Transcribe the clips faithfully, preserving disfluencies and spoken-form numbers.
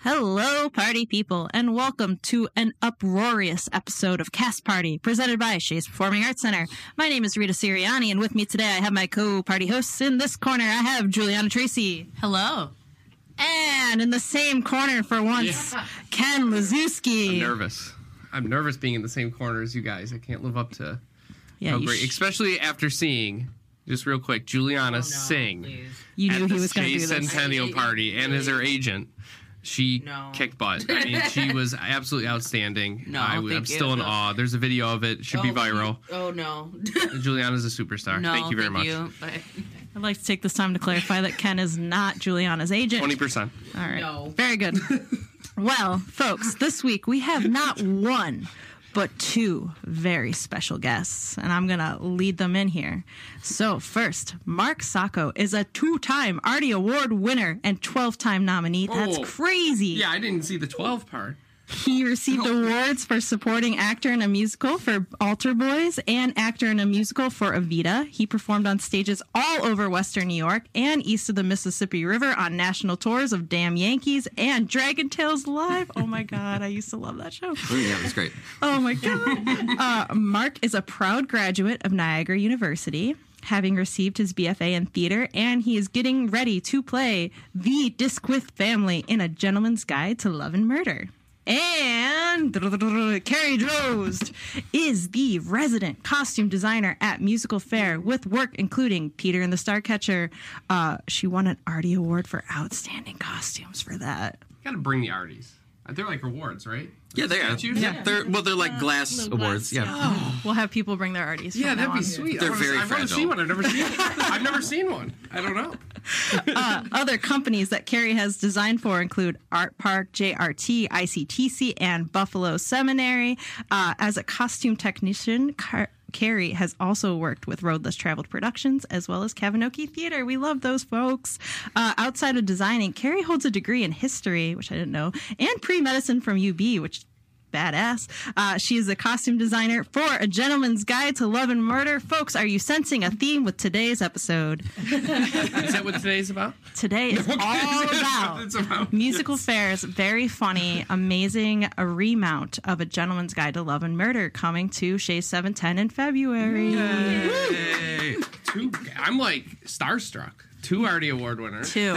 Hello, party people, and welcome to an uproarious episode of Cast Party, presented by Shays Performing Arts Center. My name is Rita Sirianni, and with me today I have my co-party hosts. In this corner, I have Juliana Tracy. Hello. And in the same corner for once, yeah. Ken Lazuski. I'm nervous. I'm nervous being in the same corner as you guys. I can't live up to yeah, how great, sh- especially after seeing, just real quick, Juliana oh, no, You sing knew at he the was going to do this. Centennial Party, and as her agent. She no. kicked butt. I mean, she was absolutely outstanding. No, I, thank I'm you. still in no. awe. There's a video of it. Should oh, be viral. Oh, no. Juliana's a superstar. No, thank you very thank much. You, but... I'd like to take this time to clarify that Ken is not Juliana's agent. twenty percent. All right. No. Very good. Well, folks, this week we have not one, but two very special guests, and I'm going to lead them in here. So first, Mark Sacco is a two-time Artie Award winner and twelve-time nominee. That's oh. crazy. Yeah, I didn't see the twelve part. He received no. awards for supporting actor in a musical for Altar Boys and actor in a musical for Evita. He performed on stages all over Western New York and east of the Mississippi River on national tours of Damn Yankees and Dragon Tales Live. Oh my God, I used to love that show. Oh, yeah, it was great. Oh my God. Uh, Mark is a proud graduate of Niagara University, having received his B F A in theater, and he is getting ready to play the Disquith family in A Gentleman's Guide to Love and Murder. And Carrie Drost is the resident costume designer at Musical Fair with work including Peter and the Starcatcher. Uh, she won an Artie Award for outstanding costumes for that. You gotta bring the Arties. They're like rewards, right? Yeah, they are. Yeah, they're well, they're like uh, glass awards. Glass, yeah. Oh. We'll have people bring their Arties. Yeah, that'd be on. sweet. They're I wanna, very I want to fragile. see one. I've never seen. I've never seen one. I don't know. uh, other companies that Carrie has designed for include Art Park, J R T, I C T C, and Buffalo Seminary. Uh, as a costume technician, Car- Carrie has also worked with Roadless Traveled Productions as well as Kavinoki Theater. We love those folks. Uh, outside of designing, Carrie holds a degree in history, which I didn't know, and pre-medicine from U B, which badass. Uh, she is a costume designer for A Gentleman's Guide to Love and Murder. Folks, are you sensing a theme with today's episode? Is that what today's about? Today is Okay. all about, it's about Musical yes. Fair's very funny, amazing a remount of A Gentleman's Guide to Love and Murder coming to Shays seven ten in February. Yay. Two, I'm like starstruck. Two Artie Award winners. Two.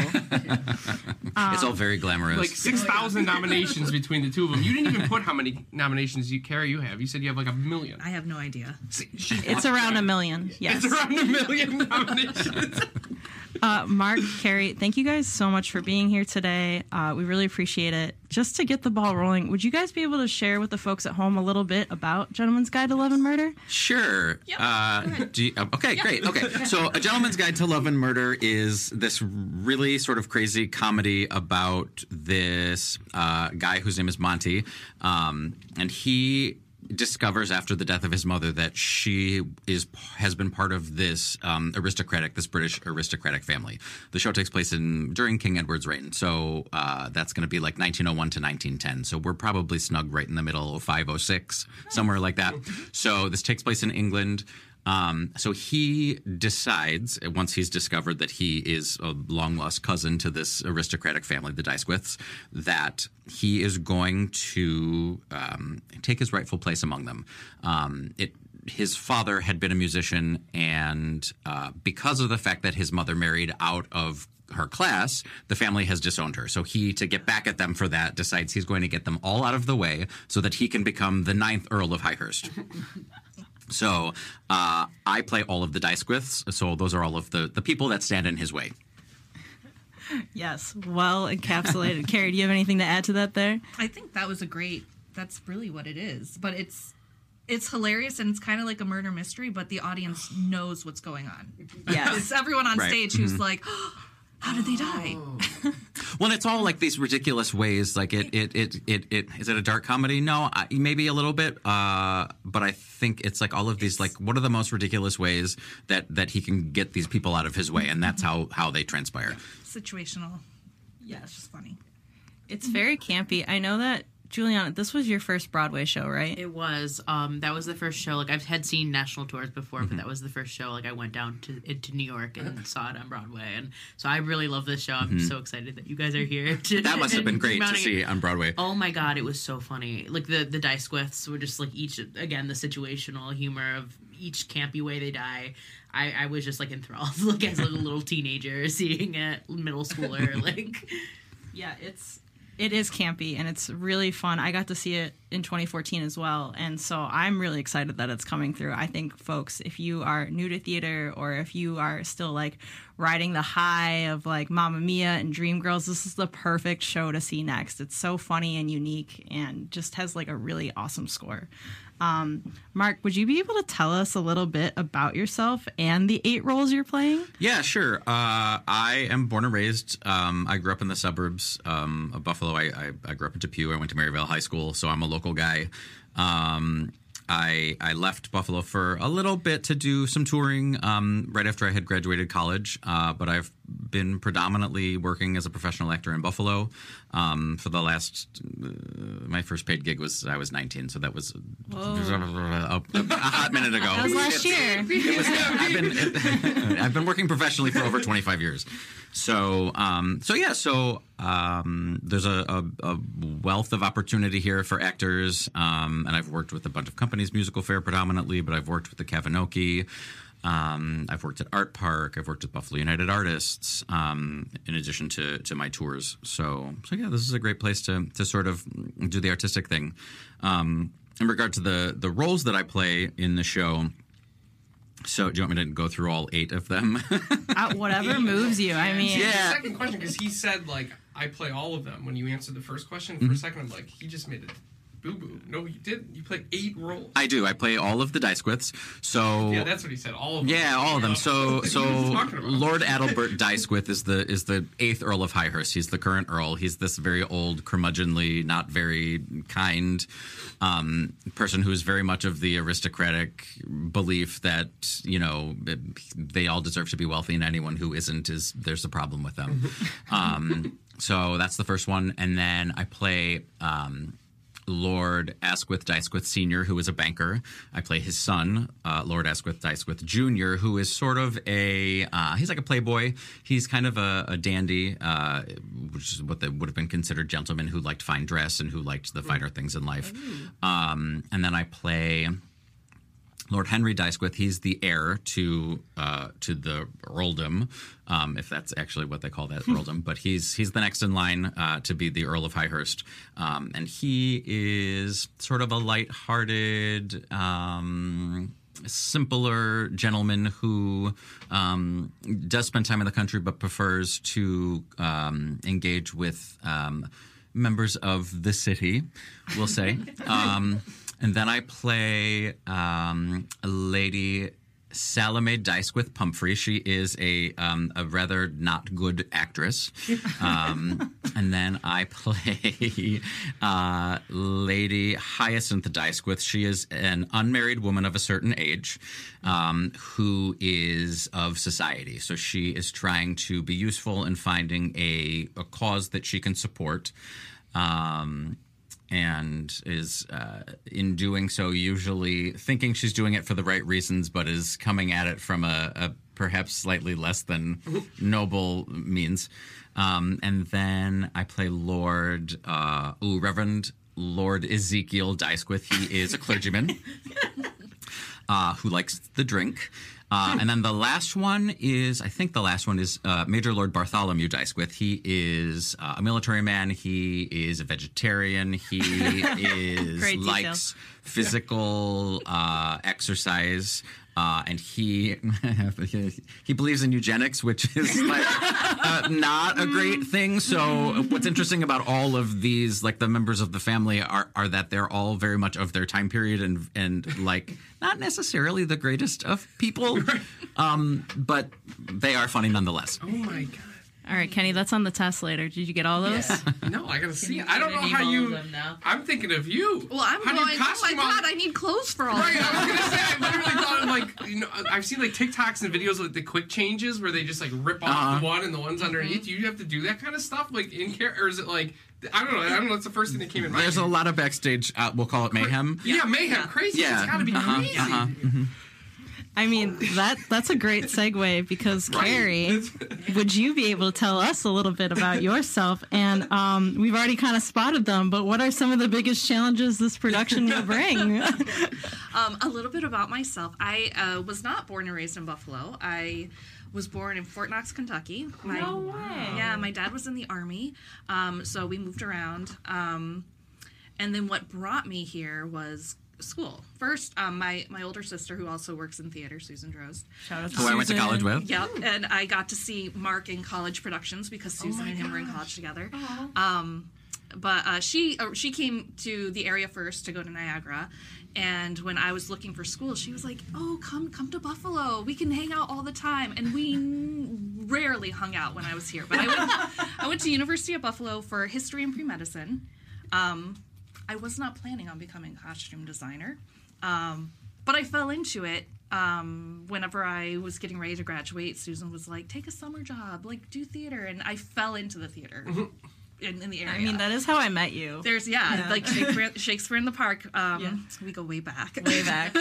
um, It's all very glamorous. Like six thousand nominations between the two of them. You didn't even put how many nominations you Carrie you have. You said you have like a million. I have no idea. See, she- It's around a million. Yes. It's around a million nominations. Uh, Mark, Carrie, thank you guys so much for being here today. Uh, we really appreciate it. Just to get the ball rolling, would you guys be able to share with the folks at home a little bit about Gentleman's Guide to Love and Murder? Sure. Yep. Uh, do you- okay, Yep. great. Okay. So, A Gentleman's Guide to Love and Murder is this really sort of crazy comedy about this uh, guy whose name is Monty. Um, and he discovers after the death of his mother that she is has been part of this um, aristocratic, this British aristocratic family. The show takes place in during King Edward's reign, so uh, that's going to be like nineteen oh one to nineteen ten. So we're probably snug right in the middle of five oh six, somewhere like that. So this takes place in England. Um, so he decides, once he's discovered that he is a long-lost cousin to this aristocratic family, the Dysquiths, that he is going to um, take his rightful place among them. Um, it his father had been a musician, and uh, because of the fact that his mother married out of her class, the family has disowned her. So he, to get back at them for that, decides he's going to get them all out of the way so that he can become the ninth Earl of Highhurst. So uh, I play all of the Dysquiths, so those are all of the, the people that stand in his way. Yes, well encapsulated. Carrie, do you have anything to add to that there? I think that was a great, that's really what it is. But it's it's hilarious, and it's kind of like a murder mystery, but the audience knows what's going on. Yes. It's everyone on Right. stage who's Mhm. like, oh, how did they die? Well, it's all like these ridiculous ways. Like it, it, it, it, it is it a dark comedy? No, I, maybe a little bit. Uh, but I think it's like all of these. Like, what are the most ridiculous ways that, that he can get these people out of his way, and that's how, how they transpire. Situational. Yes. It's just funny. It's very campy. I know that Juliana, this was your first Broadway show, right? It was. Um, that was the first show. Like, I've had seen national tours before, but that was the first show. Like, I went down to into New York and saw it on Broadway, and so I really love this show. I'm so excited that you guys are here. To, That must have been great to mounting it. see on Broadway. Oh my god, it was so funny. Like the the Dysquiths were just like each again the situational humor of each campy way they die. I, I was just like enthralled, like as like a little teenager seeing a middle schooler. Like, Yeah, it's it is campy and it's really fun. I got to see it in twenty fourteen as well, and so I'm really excited that it's coming through. I think, folks, if you are new to theater or if you are still like riding the high of like Mamma Mia and Dreamgirls, this is the perfect show to see next. It's so funny and unique and just has like a really awesome score. Um, Mark, would you be able to tell us a little bit about yourself and the eight roles you're playing? Yeah, sure. Uh, I am born and raised. Um, I grew up in the suburbs um, of Buffalo. I, I, I grew up in Depew. I went to Maryvale High School, so I'm a local guy. Um, I I left Buffalo for a little bit to do some touring um, right after I had graduated college, uh, but I've been predominantly working as a professional actor in Buffalo um, for the last. Uh, my first paid gig was I was nineteen, so that was a, a, a hot minute ago. That was last year. It was, I've been I've been working professionally for over twenty-five years. So um, so yeah, so um, there's a, a, a wealth of opportunity here for actors, um, and I've worked with a bunch of companies, Musical Fair predominantly, but I've worked with the Cavanoki. Um, I've worked at Art Park. I've worked with Buffalo United Artists, um, in addition to to my tours. So so yeah, this is a great place to to sort of do the artistic thing. Um, in regard to the the roles that I play in the show. So, do you want me to go through all eight of them? Uh, whatever moves you. I mean, The Yeah. second question, because he said, like, I play all of them when you answered the first question. Mm-hmm. For a second, I'm like, he just made it boo-boo. No, you didn't. You played eight roles. I do. I play all of the Dysquiths. So Yeah, that's what he said. All of them. yeah, all of them. Yeah. So What are so you talking about? Lord Adalbert Dysquith is the is the eighth Earl of Highhurst. He's the current Earl. He's this very old, curmudgeonly, not very kind um, person who is very much of the aristocratic belief that, you know, they all deserve to be wealthy, and anyone who isn't is there's a problem with them. um, so that's the first one, and then I play. Um, Lord Asquith Dysquith Senior, who is a banker. I play his son, uh, Lord Asquith Dysquith Junior, who is sort of a, uh, he's like a playboy. He's kind of a, a dandy, uh, which is what they would have been considered gentlemen who liked fine dress and who liked the finer things in life. Um, and then I play Lord Henry Dysquith. He's the heir to uh, to the earldom, um, if that's actually what they call that earldom. But he's he's the next in line uh, to be the Earl of Highhurst, um, and he is sort of a lighthearted, um, simpler gentleman who um, does spend time in the country, but prefers to um, engage with um, members of the city, we'll say. Um, And then I play um, a lady, Salome Dysquith Pumphrey. She is a um, a rather not good actress. Um, and then I play uh, Lady Hyacinth Dysquith. She is an unmarried woman of a certain age um, who is of society. So she is trying to be useful in finding a, a cause that she can support. Um And is, uh, in doing so, usually thinking she's doing it for the right reasons, but is coming at it from a, a perhaps slightly less than noble means. Um, and then I play Lord, uh, ooh, Reverend Lord Ezekiel Dysquith. He is a clergyman uh, who likes the drink. Uh, and then the last one is, I think the last one is uh, Major Lord Bartholomew Dysquith. He is uh, a military man. He is a vegetarian. He is Great detail. likes physical uh, exercise. Uh, and he he believes in eugenics, which is like uh, not a great thing. So what's interesting about all of these, like the members of the family, are are that they're all very much of their time period and and like not necessarily the greatest of people, um, but they are funny nonetheless. Oh my god. All right, Kenny, that's on the test later. Did you get all those? No, I gotta see you it. I don't know name how all you. of them now? I'm thinking of you. Well, I'm How do you going. Oh my costume all- god, I need clothes for all. Right, of I them. was gonna say, I literally thought of like, you know, I've seen like TikToks and videos with the quick changes where they just like rip off Uh-huh. the one and the ones underneath. Do you have to do that kind of stuff like in care, or is it like I don't know? I don't know. That's the first thing that came in my There's head. a lot of backstage. Uh, we'll call it mayhem. Yeah, mayhem, crazy. Yeah. It's gotta be Uh-huh, crazy. uh-huh. I mean, that that's a great segue because Right. Carrie, would you be able to tell us a little bit about yourself? And um, we've already kind of spotted them, but what are some of the biggest challenges this production will bring? Um, a little bit about myself. I uh, was not born and raised in Buffalo. I was born in Fort Knox, Kentucky. My, No way. Yeah, my dad was in the Army, um, so we moved around. Um, and then what brought me here was school. First, um, my, my older sister, who also works in theater, Susan Drost. Shout out to Who I went to Susan. college with. Yep, and I got to see Mark in college productions because Susan and him were in college together. Um, but uh, she uh, she came to the area first to go to Niagara, and when I was looking for school, she was like, "Oh, come come to Buffalo. We can hang out all the time." And we n- rarely hung out when I was here. But I went I went to University of Buffalo for history and pre-medicine. Um, I was not planning on becoming a costume designer, um, but I fell into it. Um, whenever I was getting ready to graduate, Susan was like, "Take a summer job, like do theater," and I fell into the theater in, in the area. I mean, that is how I met you. There's yeah, Yeah. like Shakespeare, Shakespeare in the Park. Um, Yeah. We go way back. Way back.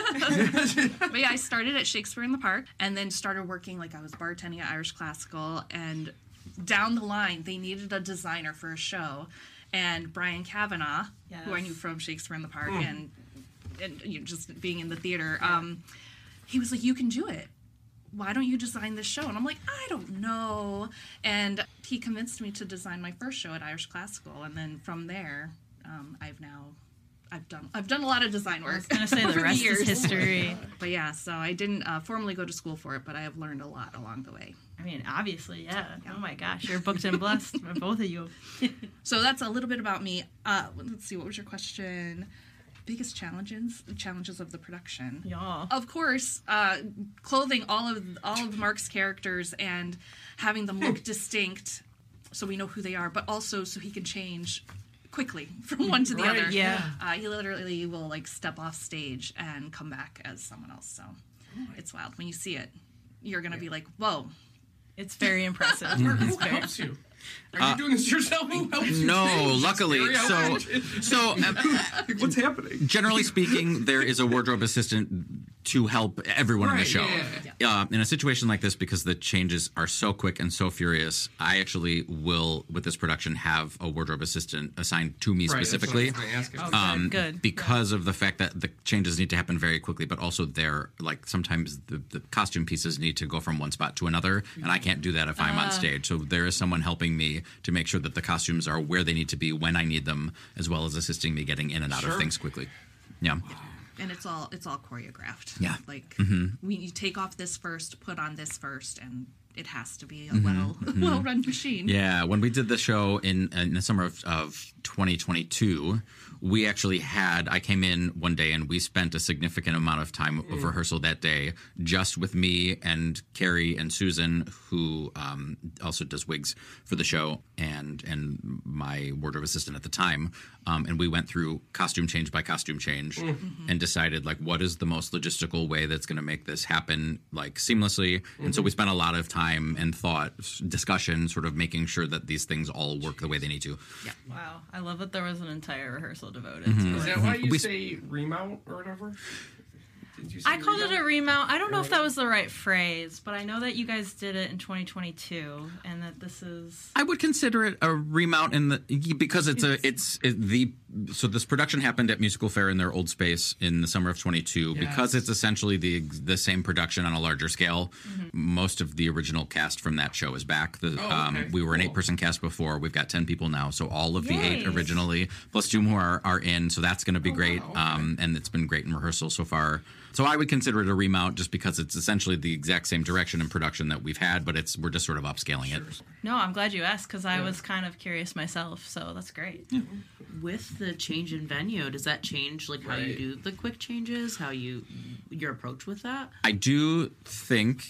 But yeah, I started at Shakespeare in the Park, and then started working like I was bartending at Irish Classical, and down the line they needed a designer for a show, and Brian Kavanaugh, who I Yes. knew from Shakespeare in the Park, and and you know, just being in the theater, um, he was like, "You can do it. Why don't you design this show?" And I'm like, "I don't know." And he convinced me to design my first show at Irish Classical, and then from there, um, I've now. I've done I've done a lot of design work. I was going to say the over rest years. is history. But yeah, so I didn't uh, formally go to school for it, but I have learned a lot along the way. I mean, obviously, yeah. Oh my gosh, you're booked and blessed, both of you. So that's a little bit about me. Uh, let's see, what was your question? Biggest challenges, challenges of the production. Y'all. Of course, uh, clothing all of all of Mark's characters and having them look distinct, so we know who they are, but also so he can change quickly from one to the Right, other. yeah. uh, he literally will like step off stage and come back as someone else. So it's wild when you see it. You're gonna be like, "Whoa!" It's very impressive. Who It's very- helps you? Are you doing this yourself? Who helps you? No, change? luckily. It's So, very so uh, What's happening? generally speaking, there is a wardrobe assistant to help everyone in the Right, show. yeah, Uh, in a situation like this, because the changes are so quick and so furious, I actually will, with this production, have a wardrobe assistant assigned to me Right, that's what I specifically. was gonna ask you. Oh, Um, good. because of the fact that the changes need to happen very quickly, but also they're like sometimes the, the costume pieces need to go from one spot to another, and I can't do that if I'm on stage. So there is someone helping me to make sure that the costumes are where they need to be when I need them, as well as assisting me getting in and out Sure. of things quickly. Yeah. And it's all it's all choreographed. Yeah. Like Mm-hmm. we you take off this first, put on this first, and it has to be a Mm-hmm. well well run machine. Yeah, when we did the show in in the summer of, of twenty twenty-two, we actually had I came in one day and we spent a significant amount of time of rehearsal that day just with me and Carrie and Susan, who um, also does wigs for the show, and and my wardrobe assistant at the time, um, and we went through costume change by costume change and decided like what is the most logistical way that's going to make this happen like seamlessly. And so we spent a lot of time and thought, discussion, sort of making sure that these things all work the way they need to. Wow. I love that there was an entire rehearsal devoted Mm-hmm. to Is it. that why you We- say remount or whatever? Did you say I called it a remount. I don't know if that Right. was the right phrase, but I know that you guys did it in twenty twenty-two, and that this is. I would consider it a remount in the because it's a it's it, the so this production happened at Musical Fair in their old space in the summer of twenty-two. Yes. Because it's essentially the the same production on a larger scale. Most of the original cast from that show is back. The, Oh, um, okay. we were an Cool. eight person cast before. We've got ten people now, so all of the eight Yay. originally plus two more are, are in. So that's going to be Oh, great. wow, okay. Um, and it's been great in rehearsal so far. So I would consider it a remount just because it's essentially the exact same direction and production that we've had, but it's we're just sort of upscaling it. No, I'm glad you asked because I was kind of curious myself, so that's great. With the change in venue, does that change like how you Right. do the quick changes? How you your approach with that? I do think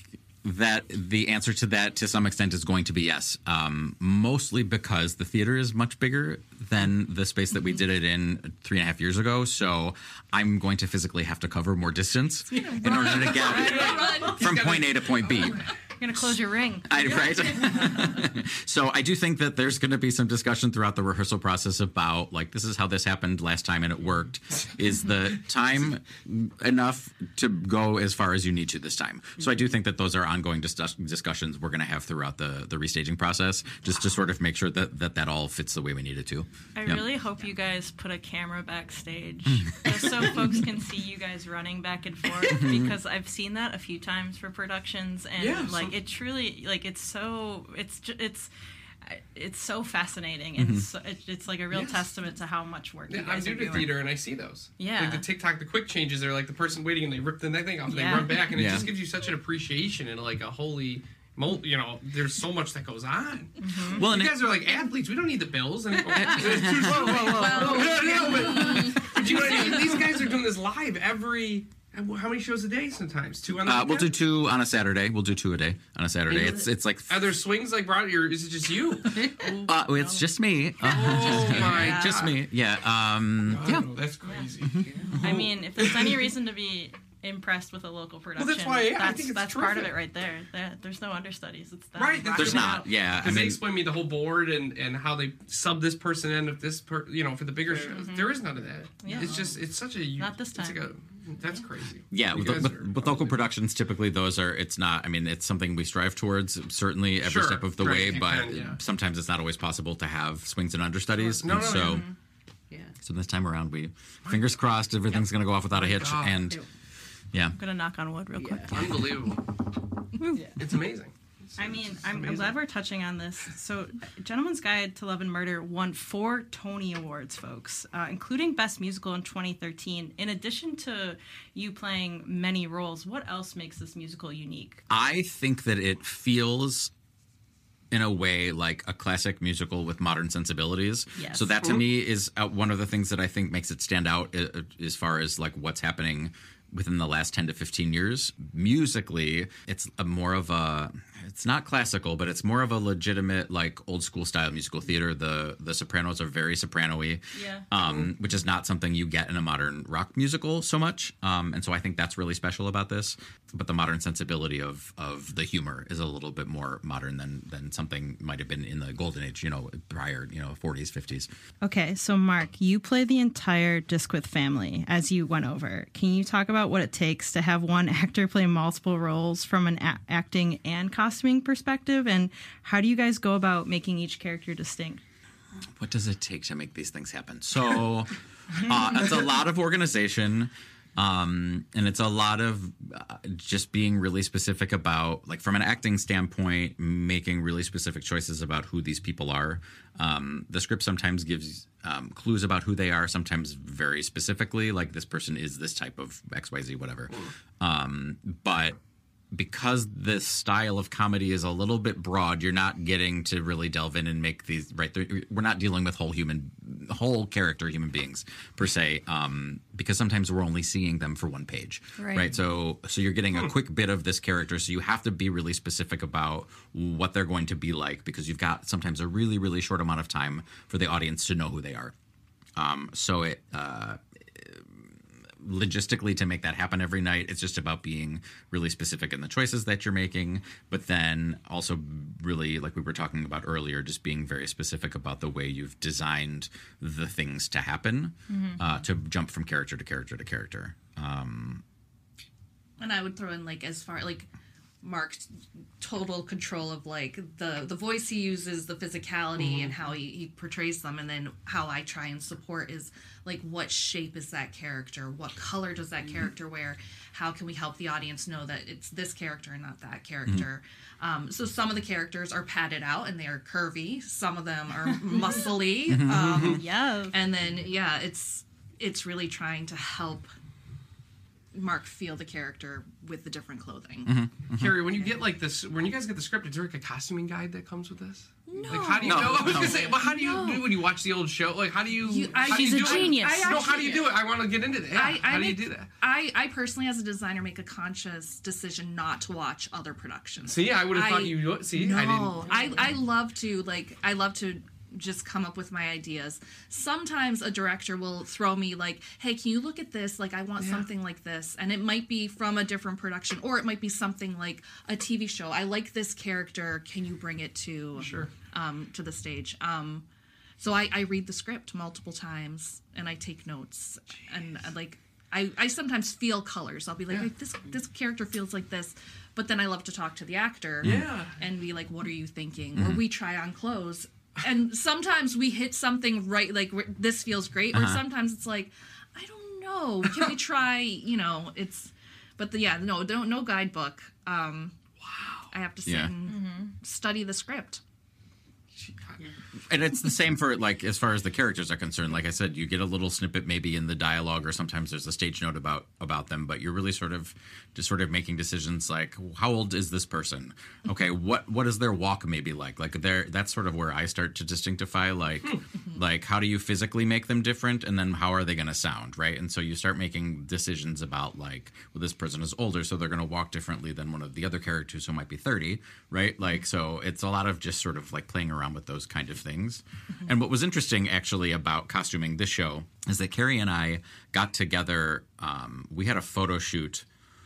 that the answer to that, to some extent, is going to be yes. Um, mostly because the theater is much bigger than the space that we did it in three and a half years ago. So I'm going to physically have to cover more distance in order to get from point A to point B. You're going to close your ring. I, right? So I do think that there's going to be some discussion throughout the rehearsal process about, like, this is how this happened last time and it worked. Is the time enough to go as far as you need to this time? So I do think that those are ongoing dis- discussions we're going to have throughout the, the restaging process, just to sort of make sure that that, that all fits the way we need it to. I Yeah. really hope you guys put a camera backstage just so folks can see you guys running back and forth, because I've seen that a few times for productions, and Yeah, like so- it truly, like it's so it's ju- it's it's so fascinating, and so, it, it's like a real Yes. testament to how much work Yeah, you I'm guys new are to doing. theater and I see those. Yeah. Like the TikTok, the quick changes, they're like the person waiting and they rip the thing off and Yeah. they run back, and it Yeah. just gives you such an appreciation and like a holy, mo- you know, there's so much that goes on. Well, and You it- guys are like athletes. We don't need the bills anymore. whoa, whoa, whoa. No, no, but, but you know what I mean? These guys are doing this live every, how many shows a day sometimes? Two on the uh, we'll do weekend? two on a Saturday. We'll do two a day on a Saturday. It's it's like Are there swings like brought, or is it just you? uh, it's just me. Uh, Oh my just God. me. Yeah. Um, yeah. Wow, that's crazy. I mean, if there's any reason to be impressed with a local production, that's why, yeah, I that's, think it's that's part of terrific. it right there. There- There's no understudies. It's them Right, that's rocking There's it not. out. Yeah. I Because they mean, explain me the whole board and, and how they sub this person in if this per you know for the bigger shows. There is none of that. Yeah. It's just it's such a u- Not this it's like time. a, that's crazy. Yeah, You with, guys with, are with local probably- productions, typically those are. It's not. I mean, it's something we strive towards. Certainly, every Sure, step of the right, way. you But can, yeah. sometimes it's not always possible to have swings and understudies. No, and no, so, no. Yeah. so this time around, we fingers crossed, everything's going to go off without a hitch. God. And yeah, I'm gonna knock on wood real quick. Unbelievable. It's amazing. It's- I mean, it's I'm, I'm amazing. glad we're touching on this. So, Gentleman's Guide to Love and Murder won four Tony Awards, folks, uh, including Best Musical in twenty thirteen. In addition to you playing many roles, what else makes this musical unique? I think that it feels in a way like a classic musical with modern sensibilities. Yes. So that to me is uh, one of the things that I think makes it stand out uh, as far as like what's happening within the last ten to fifteen years. Musically, it's a more of a, it's not classical, but it's more of a legitimate like old school style musical theater. The the sopranos are very soprano-y, Yeah. um, which is not something you get in a modern rock musical so much. Um, and so I think that's really special about this. But the modern sensibility of of the humor is a little bit more modern than than something might have been in the golden age, you know, prior, you know, forties, fifties. Okay, so Mark, you play the entire Disquith family as you went over. Can you talk about what it takes to have one actor play multiple roles from an a- acting and costuming perspective, and how do you guys go about making each character distinct? What does it take to make these things happen? So uh, it's a lot of organization. Um, and it's a lot of uh, just being really specific about, like, from an acting standpoint, making really specific choices about who these people are. Um, the script sometimes gives um, clues about who they are, sometimes very specifically, like this person is this type of X Y Z, whatever. Um, but because this style of comedy is a little bit broad, you're not getting to really delve in and make these right. We're not dealing with whole human, whole character human beings per se, um, because sometimes we're only seeing them for one page, Right. right? So, so you're getting a quick bit of this character, so you have to be really specific about what they're going to be like, because you've got sometimes a really, really short amount of time for the audience to know who they are. Um, so it. Uh, logistically, to make that happen every night, it's just about being really specific in the choices that you're making, but then also really, like we were talking about earlier, just being very specific about the way you've designed the things to happen, uh, to jump from character to character to character. Um, And I would throw in, like, as far like Mark's total control of, like, the the voice he uses, the physicality, and how he, he portrays them, and then how I try and support is, like, what shape is that character, what color does that character wear, how can we help the audience know that it's this character and not that character. Um, so some of the characters are padded out and they're curvy, some of them are muscly, um, Yeah. and then yeah, it's it's really trying to help Mark feel the character with the different clothing. Mm-hmm. Mm-hmm. Carrie, when you get like this, when you guys get the script, is there like a costuming guide that comes with this? No. Like, how do you? No. No, I was No. gonna say, well, how do you No. do when you watch the old show? Like, how do you? You- I- how do She's you a do it? genius. I No, how do actually- you do it? I want to get into that. Yeah. I, I how do you make- do that? I, I personally, as a designer, make a conscious decision not to watch other productions. See, I would have thought I- you would. See, no, I didn't. I, I love to like I love to just come up with my ideas. Sometimes a director will throw me like, "Hey, can you look at this? Like, I want Yeah. something like this," and it might be from a different production, or it might be something like a T V show. I like this character. Can you bring it to Sure. um, to the stage? Um, so I, I read the script multiple times and I take notes and uh, like. I, I sometimes feel colors. I'll be like, Yeah. "Hey, this this character feels like this," but then I love to talk to the actor Yeah. and be like, "What are you thinking?" Or we try on clothes, and sometimes we hit something right, like we're- this feels great, or sometimes it's like, I don't know, can we try? You know, it's, but the, yeah, no, no, no guidebook. Um, wow, I have to sit Yeah. and study the script. And it's the same for, like, as far as the characters are concerned. Like I said, you get a little snippet maybe in the dialogue, or sometimes there's a stage note about about them, but you're really sort of just sort of making decisions like, how old is this person? Okay, what what is their walk maybe like? Like, there, that's sort of where I start to distinctify, like, like how do you physically make them different, and then how are they going to sound, right? And so you start making decisions about, like, well, this person is older, so they're going to walk differently than one of the other characters who might be thirty, right? Like, so it's a lot of just sort of like playing around with those kind of things. And what was interesting actually about costuming this show is that Carrie and I got together. Um, we had a photo shoot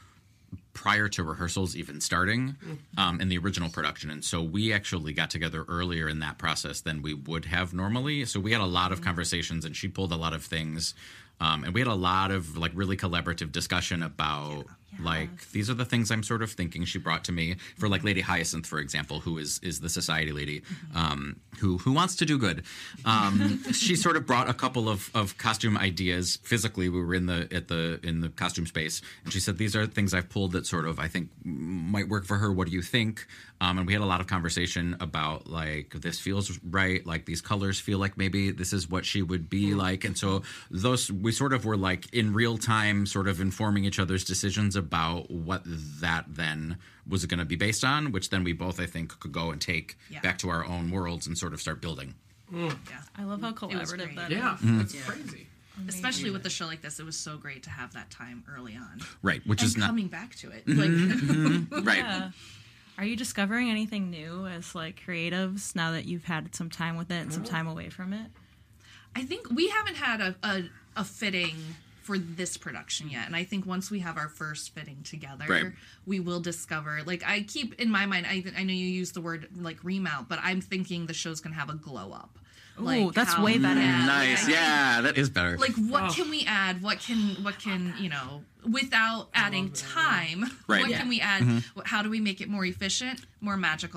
prior to rehearsals even starting um, in the original production. And so we actually got together earlier in that process than we would have normally. So we had a lot of conversations, and she pulled a lot of things. Um, and we had a lot of like really collaborative discussion about like, these are the things I'm sort of thinking. She brought to me for like Lady Hyacinth, for example, who is is the society lady, um, who who wants to do good. Um, she sort of brought a couple of, of costume ideas. Physically, we were in the at the in the costume space, and she said, these are things I've pulled that sort of I think might work for her. What do you think? Um, and we had a lot of conversation about like, this feels right. Like, these colors feel like maybe this is what she would be like. And so those, we sort of were like in real time sort of informing each other's decisions about what that then was going to be based on, which then we both, I think, could go and take Yeah. back to our own worlds and sort of start building. Yeah. I love how was collaborative great. that Yeah, is. that's crazy. Especially with a show like this, it was so great to have that time early on. Right. Which and is not coming back to it. Like, right. Yeah. Are you discovering anything new as like creatives now that you've had some time with it and some time away from it? I think we haven't had a, a, a fitting for this production yet. And I think once we have our first fitting together, Right. we will discover, like, I keep in my mind, I, I know you use the word like remount, but I'm thinking the show's going to have a glow up. Ooh, that's way better. Nice. like- Yeah, that is better. Like, what Oh. can we add? What can, what can, you know, without adding time, Right. what Yeah. can we add? What- How do we make it more efficient, more magical,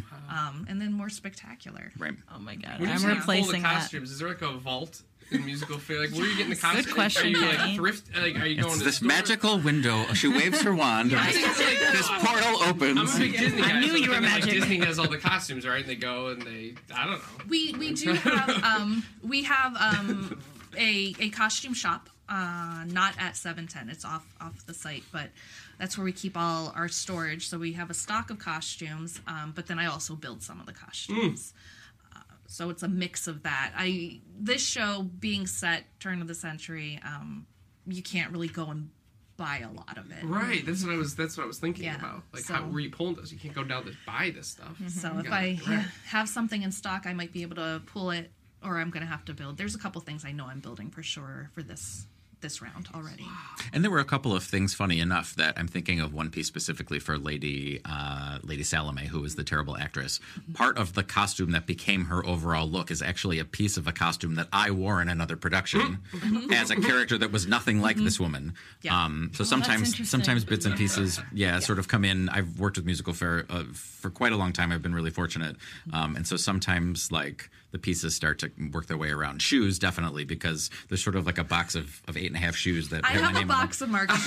um, and then more spectacular? right. Oh my god, When you I'm say pull the replacing that. costumes, is there like a vault in musical theater? Like, where are you getting the costumes? Good question, Are you like Kenny. thrift? Like, are you going It's to this store? magical window. She waves her wand. and this, this portal opens. I'm a big Disney guy. I knew so you I'm were thinking, like, magic. Disney has all the costumes, right? And they go and they, I don't know. We we do have um we have um a a costume shop, uh not at seven ten. It's off off the site, but that's where we keep all our storage. So we have a stock of costumes, um, but then I also build some of the costumes. Uh, so it's a mix of that. I this show being set turn of the century, um, you can't really go and buy a lot of it. Right. That's what I was. That's what I was thinking Yeah, about. Like, so- how where you pulling this? You can't go down to buy this stuff. So You if gotta I direct. have something in stock, I might be able to pull it, or I'm going to have to build. There's a couple things I know I'm building for sure for this this round already. And there were a couple of things, funny enough, that I'm thinking of one piece specifically for Lady uh, Lady Salome, who was the terrible actress. Part of the costume that became her overall look is actually a piece of a costume that I wore in another production as a character that was nothing like this woman. Yeah. Um, so sometimes interesting. sometimes bits and pieces, yeah, sort of come in. I've worked with musical fair uh, for quite a long time. I've been really fortunate. Um, and so sometimes, like, the pieces start to work their way around. Shoes, definitely, because there's sort of like a box of, of eight and a half shoes that I have my have a name on them. box of marketing.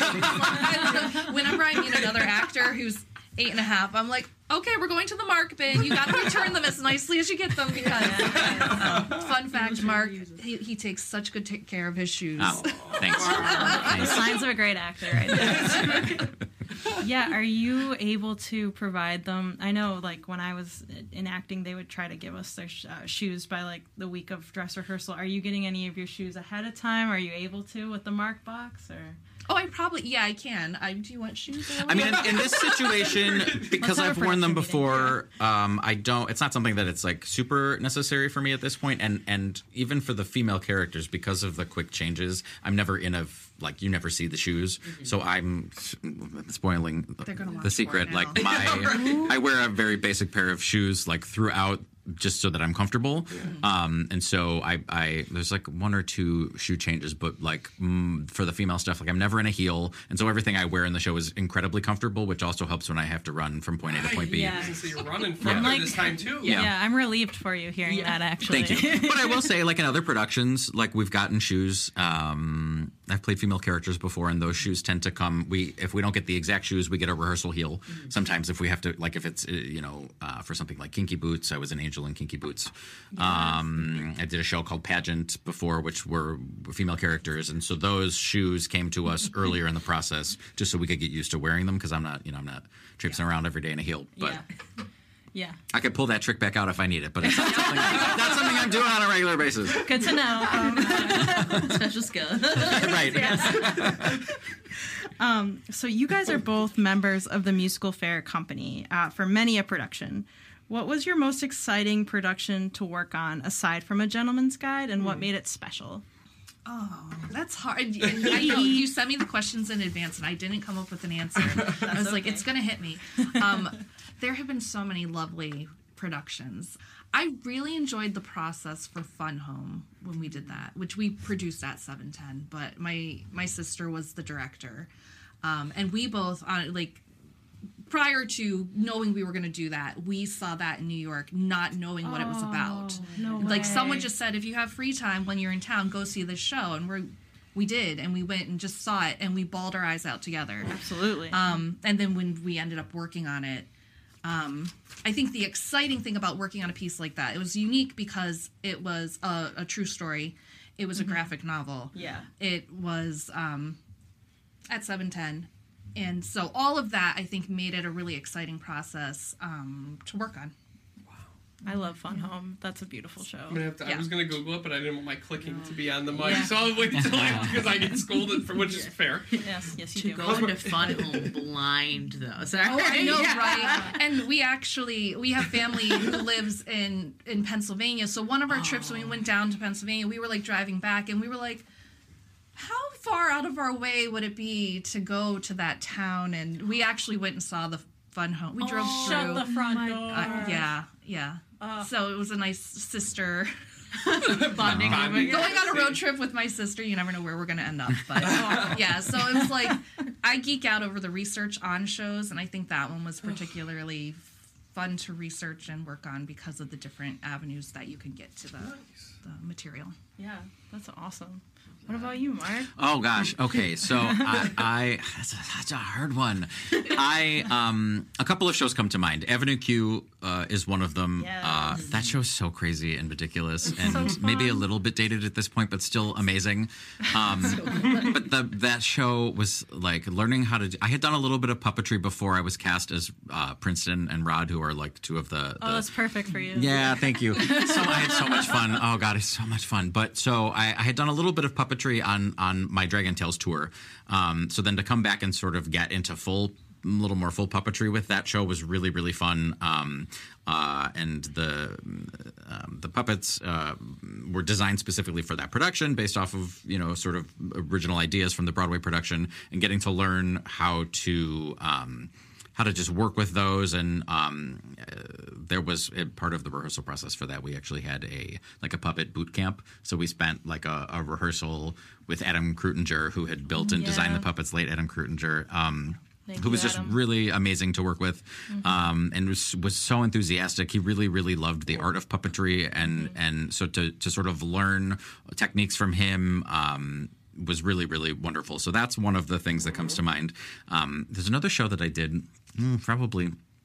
Whenever I meet another actor who's eight and a half, I'm like, okay, we're going to the mark bin. You got to return them as nicely as you get them because, uh, fun fact, And Mark, he, he takes such good take care of his shoes. Oh, thanks. Thanks. Signs of a great actor, right there. Yeah, are you able to provide them? I know, like, when I was in acting, they would try to give us their sh- uh, shoes by, like, the week of dress rehearsal. Are you getting any of your shoes ahead of time? Are you able to with the Mark box, or...? Oh, I probably, yeah, I can. I, do you want shoes? I mean, in, in this situation, because Let's have I've a worn them production meeting, before, um, I don't. It's not something that it's like super necessary for me at this point, and and even for the female characters, because of the quick changes, I'm never in a like you never see the shoes, mm-hmm. so I'm spoiling the secret. Like my, I wear a very basic pair of shoes like throughout. Just so that I'm comfortable, yeah. um, and so I, I there's like one or two shoe changes, but like mm, for the female stuff, like I'm never in a heel, and so everything I wear in the show is incredibly comfortable, which also helps when I have to run from point A to point B. Yeah. So you're running further like, this time too. Yeah. Yeah. yeah, I'm relieved for you hearing Yeah. that. Actually, Thank you. But I will say, like in other productions, like we've gotten shoes. Um, I've played female characters before, and those shoes tend to come. We if we don't get the exact shoes, we get a rehearsal heel. Mm-hmm. Sometimes if we have to, like if it's uh, you know uh, for something like Kinky Boots, I was an angel in Kinky Boots. Yes. Um, I did a show called Pageant before, which were female characters, and so those shoes came to us earlier in the process, just so we could get used to wearing them. Because I'm not, you know, I'm not traipsing around every day in a heel, but. Yeah. Yeah. I could pull that trick back out if I need it, but it's not something, not something I'm doing on a regular basis. Good to know. Um, Special skill. Right. um, so you guys are both members of the Musical Fair Company uh, for many a production. What was your most exciting production to work on aside from A Gentleman's Guide, and what made it special? Oh, that's hard. And I know you sent me the questions in advance, and I didn't come up with an answer. I was like, it's going to hit me. Um, there have been so many lovely productions. I really enjoyed the process for Fun Home when we did that, which we produced at seven ten. But my my sister was the director, um, and we both uh, like. Prior to knowing we were going to do that, we saw that in New York, not knowing what oh, it was about. No way. Like someone just said, if you have free time when you're in town, go see this show, and we we did, and we went and just saw it, and we bawled our eyes out together. Absolutely. Um, and then when we ended up working on it, um, I think the exciting thing about working on a piece like that, it was unique because it was a, a true story. It was mm-hmm. a graphic novel. Yeah. It was um, at seven ten. And so all of that, I think, made it a really exciting process um, to work on. Wow. I love Fun Home. That's a beautiful show. I'm gonna have to, yeah. I was going to Google it, but I didn't want my clicking to be on the mic, Yeah. so I'll wait until I, because I get scolded, for which is fair. Yes, yes, you to do. go into Fun Home blind, though. Sorry. Oh, I know, Yeah. right? And we actually, we have family who lives in, in Pennsylvania. So one of our oh. trips when we went down to Pennsylvania, we were, like, driving back, and we were like, how far out of our way would it be to go to that town? And we actually went and saw the Fun Home. We drove oh, through. Shut the front door. Uh, yeah, yeah. Uh, so it was a nice sister bonding no. moment. Going on a road trip with my sister, you never know where we're going to end up. But yeah, so it was like, I geek out over the research on shows, and I think that one was particularly fun to research and work on because of the different avenues that you can get to the, nice. the material. Yeah, that's awesome. What about you, Mark? Oh gosh. Okay, so I, I that's, a, that's a hard one. I um a couple of shows come to mind. Avenue Q uh, is one of them. Yes. Uh, that show's so crazy and ridiculous, and so maybe a fun. little bit dated at this point, but still amazing. Um, but the that show was like learning how to. Do, I had done a little bit of puppetry before I was cast as uh, Princeton and Rod, who are like two of the. the Oh, that's perfect for you. Yeah, thank you. So I had so much fun. Oh God, it's so much fun. But so I, I had done a little bit of puppetry on on my Dragon Tales tour. Um, so then to come back and sort of get into full, a little more full puppetry with that show was really really fun. Um, uh, and the um, the puppets uh, were designed specifically for that production, based off of you know sort of original ideas from the Broadway production, and getting to learn how to. Um, how to just work with those, and um, uh, there was a part of the rehearsal process for that. We actually had a like a puppet boot camp, so we spent like a, a rehearsal with Adam Krutinger, who had built and Yeah. designed the puppets. Late Adam Krutinger, um, Thank who you, was just Adam. really amazing to work with, mm-hmm. um, and was was so enthusiastic. He really really loved the art of puppetry, and mm-hmm. and so to to sort of learn techniques from him. Um, was really, really wonderful. So that's one of the things that comes to mind. Um, there's another show that I did mm, probably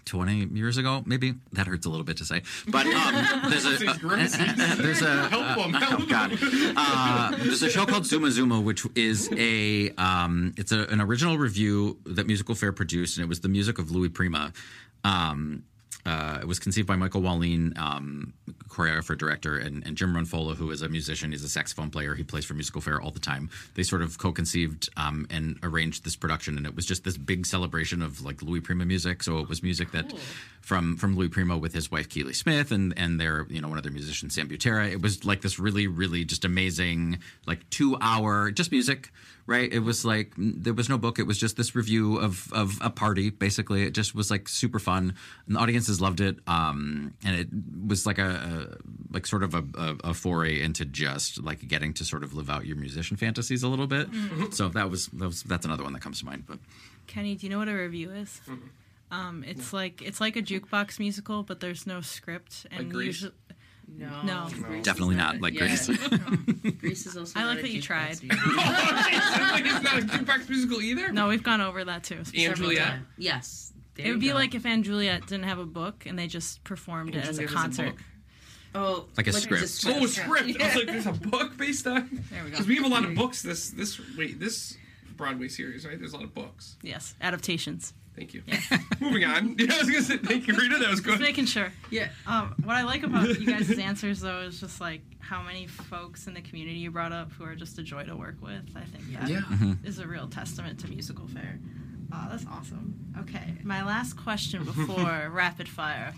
twenty years ago, maybe. That hurts a little bit to say. But um, there's a uh, there's a Help him, uh, help oh God. Uh, there's a show called Zuma Zuma, which is a um, it's a, an original review that Musical Fair produced, and it was the music of Louis Prima. Um, Uh, it was conceived by Michael Wallin, um, choreographer, director, and, and Jim Runfola, who is a musician. He's a saxophone player. He plays for Musical Fair all the time. They sort of co-conceived um, and arranged this production, and it was just this big celebration of like Louis Prima music. So it was music that from from Louis Prima with his wife Keely Smith and and their you know one of their musicians Sam Butera. It was like this really really just amazing like two hour just music. Right, it was like there was no book. It was just this review of of a party. Basically, it just was like super fun, and the audiences loved it. Um, and it was like a, a like sort of a, a, a foray into just like getting to sort of live out your musician fantasies a little bit. Mm-hmm. So that was, that was that's another one that comes to mind. But Kenny, do you know what a review is? Mm-hmm. Um, it's like it's like a jukebox musical, but there's no script and Like Grease? usually. No, No. Grease is definitely not like yeah. Grease. Grease is also. I like not a that you jukebox tried. musical. Like it's not a jukebox musical either. No, we've gone over that too. And several Juliet? times. Yes, there It would you be go. like if Anne Juliet didn't have a book and they just performed it as a Juliet has a concert. book. oh, Like a just script. Oh, a script. I was like, there's a book based on. There we go. Because we have a lot of books. This this wait this Broadway series, right? There's a lot of books. Yes, adaptations. Thank you. Moving on. Yeah, I was gonna say thank you, Rita. That was good. Just making sure. Yeah. Um, what I like about you guys' answers, though, is just like how many folks in the community you brought up who are just a joy to work with. I think that Yeah. is a real testament to Musical Fair. Oh, that's awesome. Okay, my last question before rapid fire.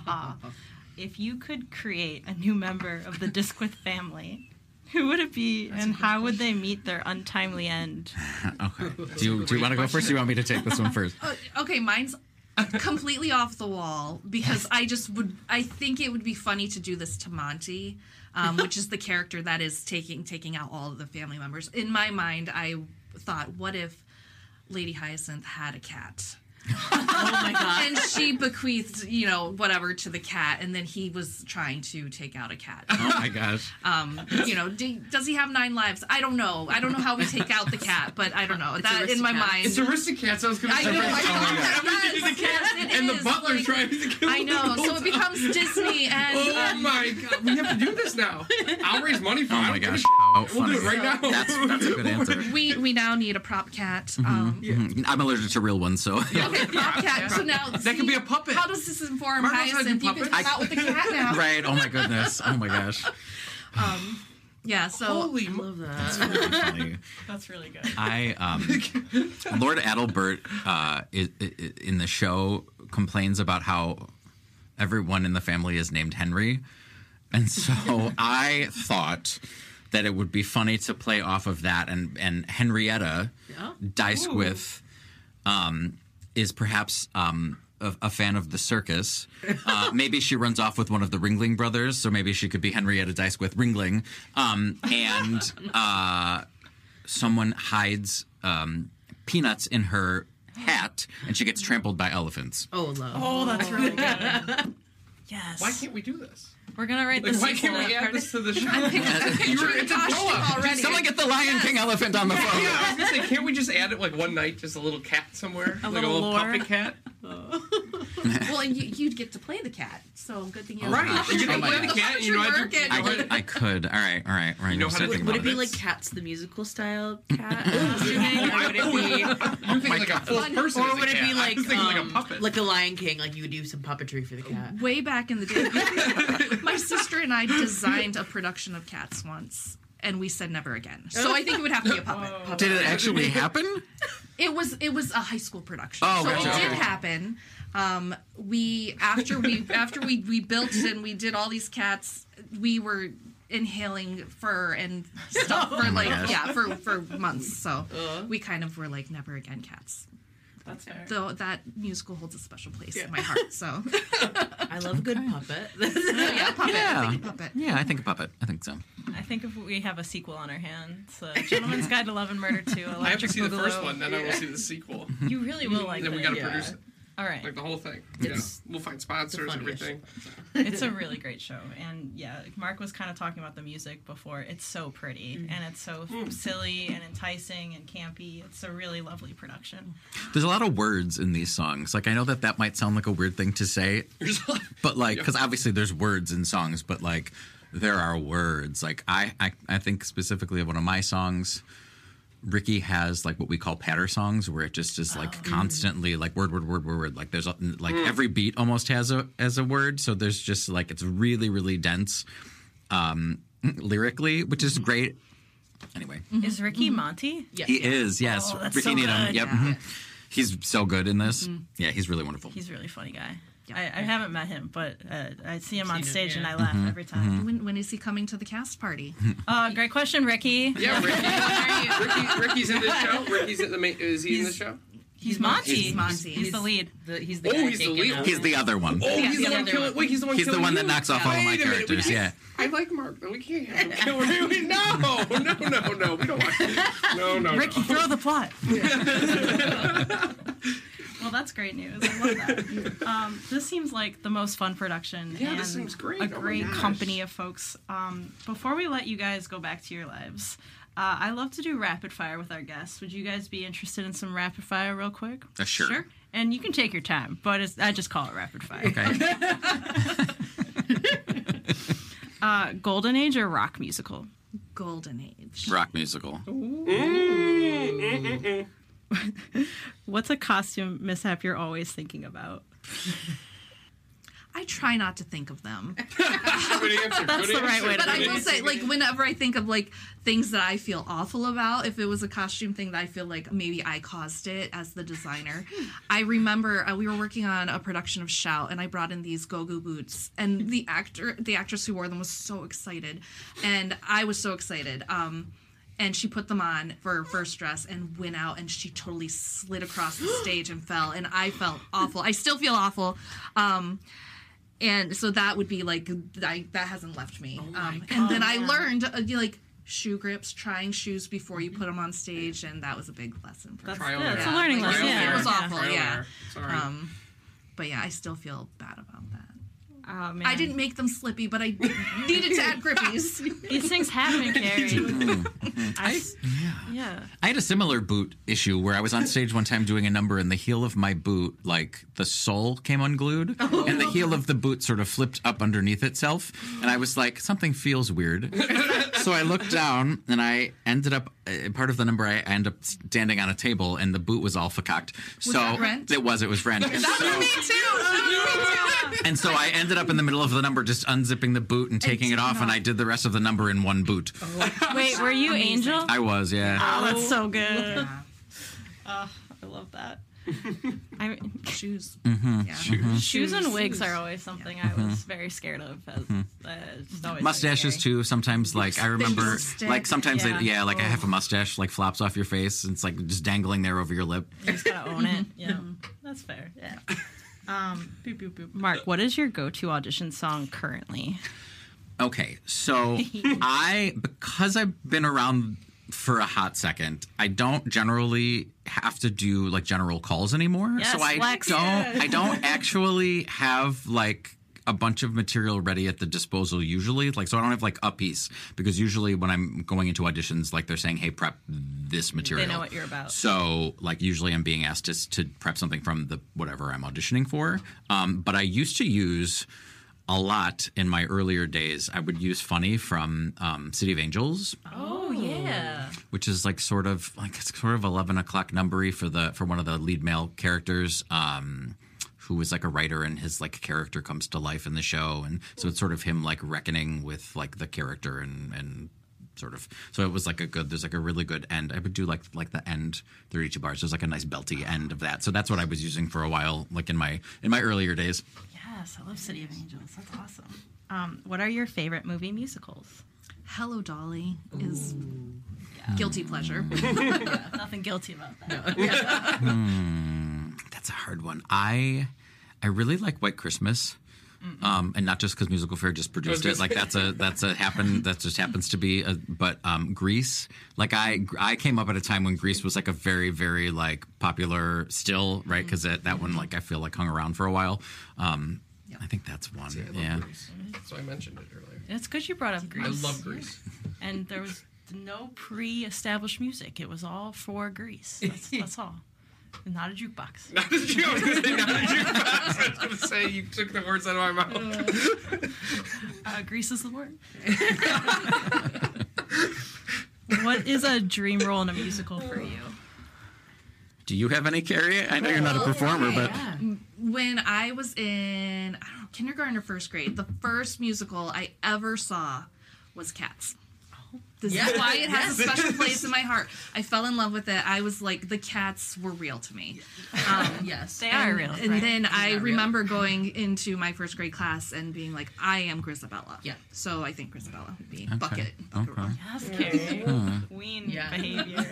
If you could create a new member of the Disquith family, who would it be, and how would they meet their untimely end? Okay. Do you do you want to go first? Or do you want me to take this one first? Uh, okay, mine's completely off the wall because I just would. I think it would be funny to do this to Monty, um, which is the character that is taking taking out all of the family members. In my mind, I thought, what if Lady Hyacinth had a cat? Oh my god. And she bequeathed, you know, whatever to the cat, and then he was trying to take out a cat. Oh my gosh. Um, you know, do, does he have nine lives? I don't know. I don't know how we take out the cat, but I don't know. It's That in my Aristocats. mind. It's Aristocats. I was gonna I say. know, I know. Oh, yeah. Yes, Everything is a cat, yes, it and the is, butler like- trying to kill I him know. the So whole it becomes Disney, and Oh um, my god, we have to do this now. I'll raise money for it. Oh I my don't give a gosh. shit. How We'll do it funny. right now. That's that's a good answer. we we now need a prop cat. Um, Mhm. I'm allergic to real ones, so Okay, prop cat. So now That could be a puppet. How does this inform Mark knows how to do Hyacinth? You can puppets. come out with the cat now. right. Oh my goodness. Oh my gosh. Um, yeah. So Holy I mo- love that. Really funny. That's really good. I um, Lord Adalbert uh, i i in the show complains about how everyone in the family is named Henry, and so I thought that it would be funny to play off of that, and and Henrietta Yeah. Dysquith um, is perhaps um, a, a fan of the circus. Uh, maybe she runs off with one of the Ringling brothers, so maybe she could be Henrietta Dysquith Ringling, um, and uh, someone hides um, peanuts in her hat, and she gets trampled by elephants. Oh, love. Oh, that's really good. Yes. Why can't we do this? We're gonna write Like, this. why can't we add this to the show? I'm picturing it's a costume blow-up. already. Someone get the Lion King elephant on the phone. Yeah, I was gonna say, can't we just add it like one night, just a little cat somewhere, like little a little lore. puppet cat? Well, and you, you'd get to play the cat, so good thing you have Right, the you get to Oh my play the gosh. cat, and you know how to do. Puppetry I, work could- I could. All right, all right, all right. You know how to Think do- Would about it be Muppets. like Cats the musical style cat? Oh, costuming, or I- would it be You're thinking like a full person. or as a would it cat. be I like was thinking like a um, puppet. like a Lion King? Like you would do some puppetry for the cat. Way back in the day, my sister and I designed a production of Cats once, and we said never again. So I think it would have to be a puppet. Did it actually happen? It was it was a high school production, Oh, so gotcha, it did okay. happen. Um, we after we after we we built and we did all these cats, we were inhaling fur and stuff for like gosh. yeah for for months. So we kind of were like never again cats. That's fair. Though that musical holds a special place in my heart. So I love a good puppet. yeah, puppet, Yeah. I think a puppet. Yeah, I think a puppet. I think so. I think if we have a sequel on our hands, uh, Gentleman's Guide to Love and Murder two, Electric I have to see the Boogaloo. first one, then I will see the sequel. You really will like Then it. we gotta Yeah. produce it. All right. Like the whole thing. It's- yeah. We'll find sponsors, funniest everything. It's a really great show. And yeah, Mark was kind of talking about the music before. It's so pretty Mm-hmm. and it's so silly and enticing and campy. It's a really lovely production. There's a lot of words in these songs. Like, I know that that might sound like a weird thing to say, but like, because obviously there's words in songs, but like, there are words. Like, I, I, I think specifically of one of my songs, Ricky has like what we call patter songs, where it just is like constantly like word, word, word, word, word. Like there's a, like every beat almost has a as a word. So there's just like it's really, really dense um, lyrically, which is great. Anyway, Is Ricky Monty? Yes, he yeah. is. Yes, Oh, that's Ricky so Needham. good. Yep, mhm. He's so good in this. Yeah, he's really wonderful. He's a really funny guy. I, I haven't met him, but uh, I see him on Seen him, stage and yeah. I laugh Mm-hmm. every time. When, when is he coming to the cast party? Uh, great question, Ricky. Yeah, Ricky. Ricky Ricky's in this show. Ricky's in the main. Is he in the He's- show? He's Monty. He's Monty. He's the lead. The, he's the Oh, guy he's the taking lead. out- He's the other one. Oh, he's the the one other killing. one. Wait, he's the one. He's the killing one that you? knocks off all of my Wait a minute, we characters. can't- Yeah. I like Mark, but we can't have him kill him. No, no, no, no. We don't want. No, no, Ricky, no. throw the plot. Well, that's great news. I love that. Um, this seems like the most fun production. Yeah, and this seems great. A Oh my great gosh. company of folks. Um, before we let you guys go back to your lives, uh, I love to do rapid fire with our guests. Would you guys be interested in some rapid fire real quick? Uh, sure. Sure. And you can take your time, but it's, I just call it rapid fire. Okay. Uh, Golden Age or rock musical? Golden Age. Rock musical. What's a costume mishap you're always thinking about? I try not to think of them. Good answer. That's Good the right answer. way to But I Good will say, like, whenever I think of, like, things that I feel awful about, if it was a costume thing that I feel like maybe I caused it as the designer, I remember uh, we were working on a production of Shout, and I brought in these go-go boots, and the actor, the actress who wore them was so excited, and I was so excited. Um, and she put them on for her first dress and went out, and she totally slid across the stage and fell, and I felt awful. I still feel awful. Um, And so that would be like I, that hasn't left me. um, and then I learned uh, like shoe grips, trying shoes before you put them on stage, and that was a big lesson for me. Trial Yeah, and it's a error. learning Trial lesson. and Yeah, error. it was awful. Trial and Yeah. error. Sorry. Um, but yeah, I still feel bad about that. Oh, man. I didn't make them slippy, but I needed to add grippies. These things happen, Carrie. I, yeah. I had a similar boot issue where I was on stage one time doing a number and the heel of my boot, like the sole came unglued and the heel of the boot sort of flipped up underneath itself. And I was like, something feels weird. So I looked down and I ended up, uh, part of the number, I ended up standing on a table and the boot was all fucked. So that Rent? it was, it was Rent. And so, Me too. and so I ended up in the middle of the number just unzipping the boot and taking it off, and I did the rest of the number in one boot. Wait, were you Angel? I was, yeah. Oh, that's so good. Oh, I love that. I mean, Shoes. Mm-hmm. Yeah. shoes and wigs are always something I was very scared of. As, uh, just always Mustaches scary. too. Sometimes, like I remember, stick. like sometimes, Yeah. it, yeah, like I Oh. have a mustache like flops off your face, and it's like just dangling there over your lip. You just gotta own it. Yeah, that's fair. Yeah. Um, boop, boop, boop. Mark, what is your go-to audition song currently? Okay, so I because I've been around for a hot second, I don't generally have to do like general calls anymore. Yes, so I flex. don't I don't actually have like a bunch of material ready at the disposal usually. Like so I don't have like a piece because usually when I'm going into auditions, like they're saying, hey, prep this material. They know what you're about. So like usually I'm being asked to, to prep something from the whatever I'm auditioning for. Um, but I used to use a lot in my earlier days. I would use Funny from um, City of Angels, Oh yeah. which is like sort of like it's sort of eleven o'clock numbery for the for one of the lead male characters, um, who is like a writer and his like character comes to life in the show, and so it's sort of him like reckoning with like the character and and sort of so it was like a good there's like a really good end. I would do like like the end thirty-two bars. There's like a nice belty end of that. So that's what I was using for a while, like in my in my earlier days. Yes, I love City of Angels. That's awesome. Um, what are your favorite movie musicals? Hello, Dolly is guilty pleasure. Yeah, nothing guilty about that. That's a hard one. I I really like White Christmas. Um, and not just because Musical Fair just produced it. Like that's a that's a happen that just happens to be. A, but um, Grease, like I I came up at a time when Grease was like a very very like popular still, right? Because that one like I feel like hung around for a while. Um, I think that's one. See, I love yeah. Grease. So I mentioned it earlier. It's good you brought up Grease. I love Grease. And there was no pre-established music. It was all for Grease. That's, that's all. Not a jukebox. Not a jukebox. I was going to say, not a jukebox. I was going to say you took the words out of my mouth. Uh, Grease is the word. What is a dream role in a musical for you? Do you have any, Carrie? I know you're not a performer, but When I was in I don't know, kindergarten or first grade, the first musical I ever saw was Cats. This Yes. is why it has a Yes. special place in my heart. I fell in love with it. I was like, the cats were real to me. Um, Yes. They are and, real. And right? then I real. remember going into my first grade class and being like, I am Grisabella. Yeah. So I think Grisabella would be bucket. okay. Yes, Carrie. Queen Yeah. behavior.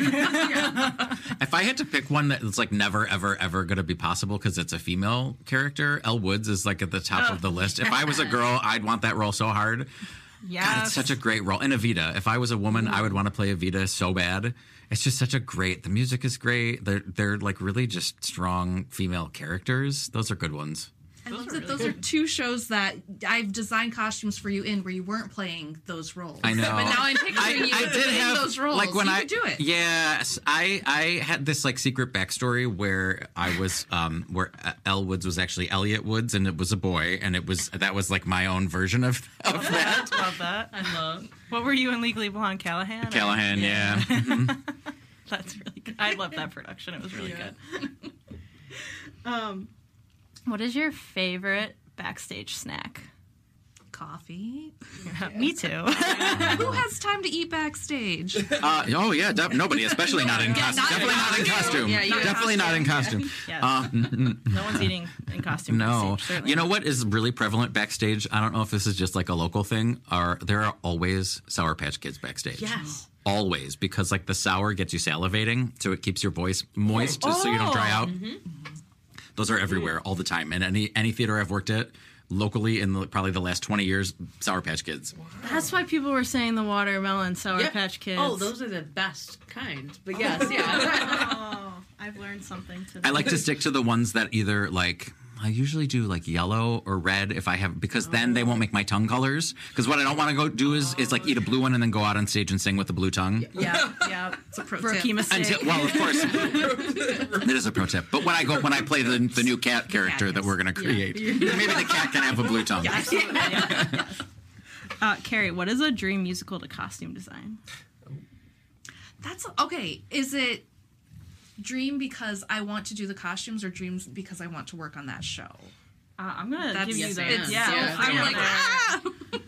If I had to pick one that's like never, ever, ever going to be possible because it's a female character, Elle Woods is like at the top of the list. If I was a girl, I'd want that role so hard. Yes. God, it's such a great role. And Evita. If I was a woman, I would want to play Evita so bad. It's just such a great. The music is great. They're they're like really just strong female characters. Those are good ones. I love that those are two shows that I've designed costumes for you in where you weren't playing those roles. I know. But now I'm picturing I, you I did in have those roles. like when you I could do it. Yes, I I had this like secret backstory where I was um where Elle Woods was actually Elliot Woods and it was a boy and it was that was like my own version of, of that. Love that. I love. What were you in Legally Blonde, Callahan? or- Callahan, yeah. That's really good. I love that production. It was really good. um, what is your favorite backstage snack? Coffee. Me too. Who has time to eat backstage? Uh, oh yeah, def- nobody, especially not in Yeah, costume. not Definitely not in costume. Yeah, you in Definitely not in costume. Yes. Uh, n- n- No one's eating in costume. no, backstage, certainly you know not. what is really prevalent backstage? I don't know if this is just like a local thing. Are there are always Sour Patch Kids backstage? Yes. Always, because like the sour gets you salivating, so it keeps your voice moist, so you don't dry out. Those are everywhere all the time, and any any theater I've worked at locally in the, probably the last twenty years, Sour Patch Kids. That's why people were saying the watermelon Sour Yeah. Patch Kids. Oh, those are the best kind. But yes, yeah. Oh, I've learned something today. I like to stick to the ones that either like I usually do like yellow or red if I have because then they won't make my tongue colors. Because what I don't want to go do is is like eat a blue one and then go out on stage and sing with the blue tongue. Yeah, yeah. It's a pro Rookie tip. mistake. Until, well, of course, it is a pro tip. But when I go, when I play the, the new cat character that we're going to create, maybe the cat can have a blue tongue. Absolutely, yeah, yes. Uh, Carrie, what is a dream musical to costume design? That's okay. Is it dream because I want to do the costumes or dreams because I want to work on that show? Uh, I'm gonna That's give you yes, the and. yeah. Yeah, I'm yeah. like, ah!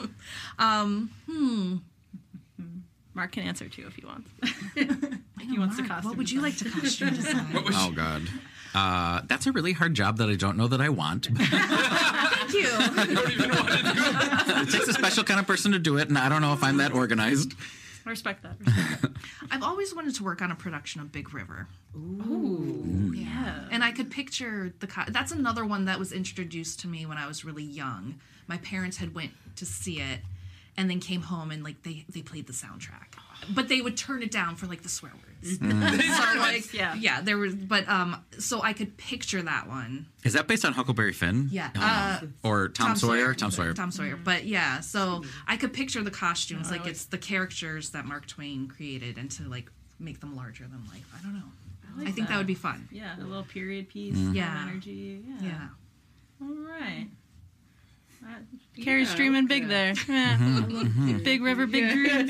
um, hmm. Mark can answer too if he wants. He wants to costume What would you like to costume design? What was Oh God, uh, that's a really hard job that I don't know that I want. Thank you. I don't even know what to do. It takes a special kind of person to do it, and I don't know if I'm that organized. I respect that. Respect that. I've always wanted to work on a production of Big River. Ooh. Yeah. And I could picture the co- that's another one that was introduced to me when I was really young. My parents had went to see it and then came home and like they they played the soundtrack. But they would turn it down for like the swear words. So like Yeah. yeah, there was but um so I could picture that one. Is that based on Huckleberry Finn? Yeah. Oh. Uh, or Tom, Sawyer? Tom Sawyer. Tom Sawyer. But yeah, so I could picture the costumes like it's the characters that Mark Twain created and to like make them larger than life. I don't know. I, like think that. that. would be fun. Yeah, a little period piece. Yeah. Energy. Yeah. Yeah. All right. Uh, Carrie's Yeah, dreaming big okay. there. Yeah. Big River, big dreams.